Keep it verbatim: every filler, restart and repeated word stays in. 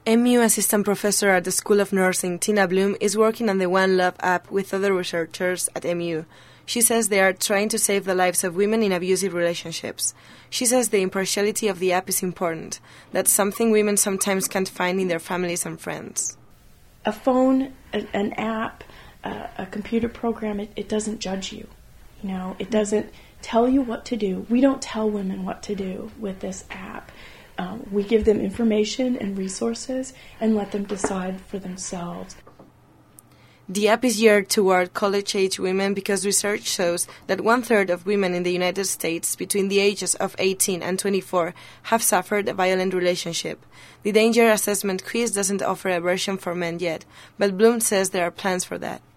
M U assistant professor at the School of Nursing, Tina Bloom, is working on the One Love app with other researchers at M U. She says they are trying to save the lives of women in abusive relationships. She says the impartiality of the app is important. That's something women sometimes can't find in their families and friends. A phone, an, an app, uh, a computer program, it, it doesn't judge you. You know, it doesn't tell you what to do. We don't tell women what to do with this app. Um, we give them information and resources and let them decide for themselves. The app is geared toward college-age women because research shows that one-third of women in the United States between the ages of eighteen and twenty-four have suffered a violent relationship. The danger assessment quiz doesn't offer a version for men yet, but Bloom says there are plans for that.